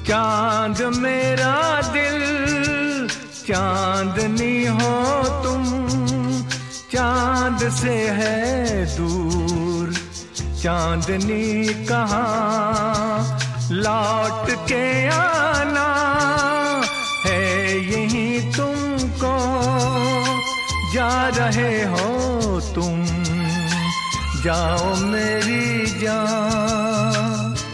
चांद मेरा दिल चांदनी हो तुम, चांद से है दूर चांदनी कहाँ, लौट के आना है यहीं तुमको, जा रहे हो तुम, जाओ मेरी जान।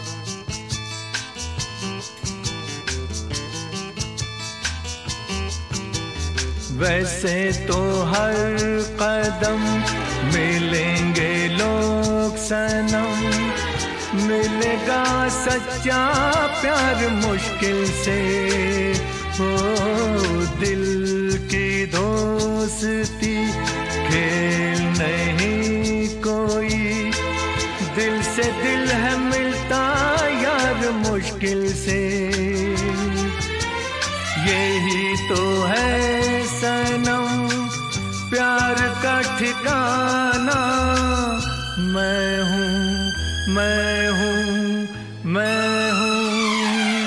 वैसे तो हर कदम मिलेंगे लोग सनम, मिलेगा सच्चा प्यार मुश्किल से, हो दिल की दोस्ती खेल नहीं कोई, दिल से दिल है मिलता यार मुश्किल से, यही तो है सनम प्यार का ठिकाना। मैं हूँ मैं हूँ मैं हूँ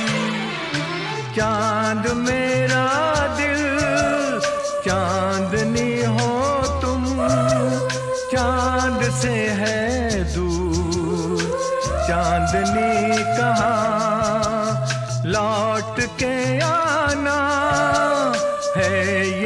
चांद मेरा दिल चांदनी हो तुम, चांद से है दूर चांदनी कहाँ, लौट के आना है